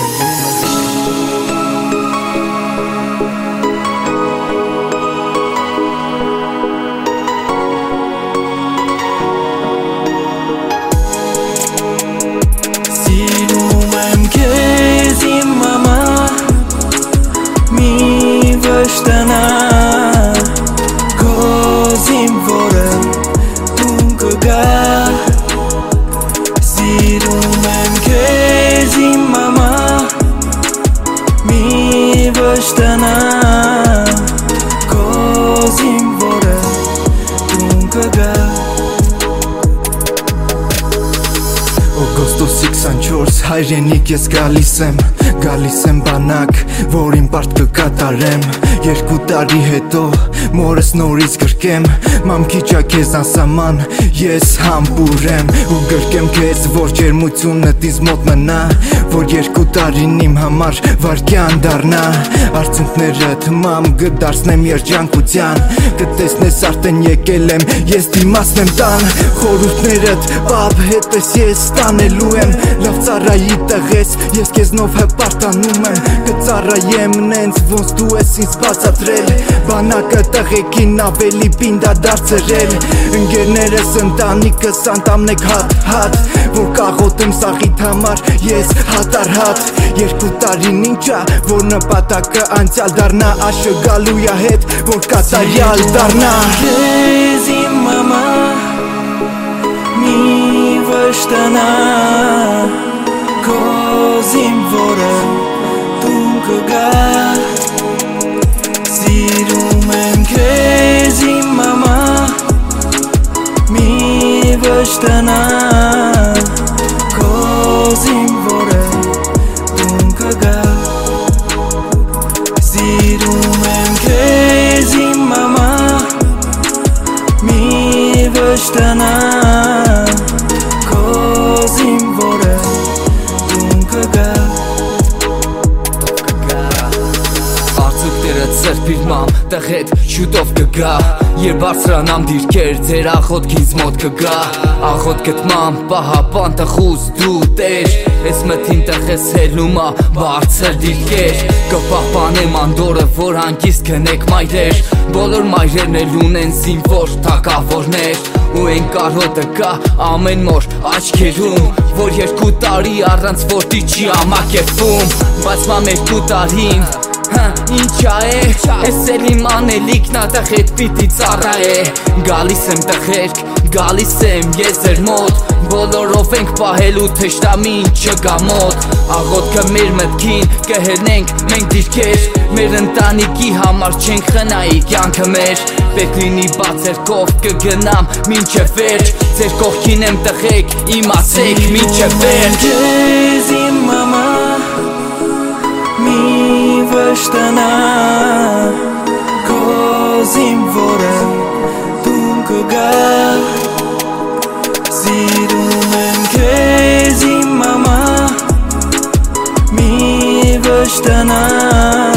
Սիրում եմ քեզ իմ մամա, մի վշտանա քոզ իմ որը տուն կգա Սիրում եմ քեզ իմ մամա, մի վշտանա քոզ իմ որը տուն կգա Օգոստոսի 24 հայրենիք ես գալիս եմ բանակ, որին պարտ կկատարեմ Երկու տարի հետո մորս նորից գրկեմ Մամքիչա քեզ անսաման, ես համբուրեմ Ու գրկեմ քեզ, որ ջերմությունդ ինձ մոտ մնա Որ երկու տարին իմ համար վարկյան դառնա Արցունքներդ մամ կդարձնեմ երջանկության Կտեսնես արդեն եկել եմ, ես դիմացնեմ տան Խորհուրդներդ պապ հետս ես տանելու եմ Լավ ծառայի տղես, ես քեզնով հպարտանում եմ Կծառայեմ նենց, ոնց դու ես ինձ բացատրել Բանակը տղեկին ավելի պինդա դարձրել Ընկերներս ընտանիքս անդամն եք հատ Որ կաղոտեմ սաղիթ համար, ես հատ առ հատ Երկու տարին ինչա, որ նպատակը անցյալ դառնա Աշը գալույա հետ, որ կատարյալ դառնա Քեզ իմ մամա, մի վշտանա Քոզ իմ որը տուն կգա Սիրում եմ քեզ իմ մամա, մի վշտանա Քոզ իմ որը տուն կգա Սիրում եմ քեզ իմ մամա, մի վշտանա Քոզ իմ որը տուն կգա Արցուկներըդ սրբիր մամ, տղետ շուտով կգա Երբ բարձրանամ դիրքեր, ձեր աղոտքինց մոտ կգա Աղոտքդ մամ, պահապան տխուզ դու տեր Ես մթին տղես հելումա, բարձր դիրքեր Կպահպանեմ անդորը, որ հանգիստ կնեք մայրեր Բոլոր մայրերն էլ ունեն զինվոր թակավորներ Ու են կարոտը կա ամեն մոր աչքերում Որ երկու տարի առանց որդի չի ամակերպում Բայց մամ երկու տարին Ինչա է, ես էլ իմ անելիքն ատեղ հետ պիտի ծառա է Գալիս եմ տղերք, գալիս եմ ես ձեր մոտ Բոլորով ենք պահելու թշնամին չգա մոտ Աղոտքը մեր մտքին կհեռնենք մենք դիրքեր Մեր ընտանիքի համար չենք խնայի կյանքը մեր Պետք լինի բացերքով կգնամ մինչև վերջ Ձեր կողքին եմ տղեկ, իմացեք մինչև վերջ Քեզ իմ մամա, մի վշտանա Քոզ իմ որը տուն կգա Սիրում եմ քեզ իմ մամա, մի վշտանա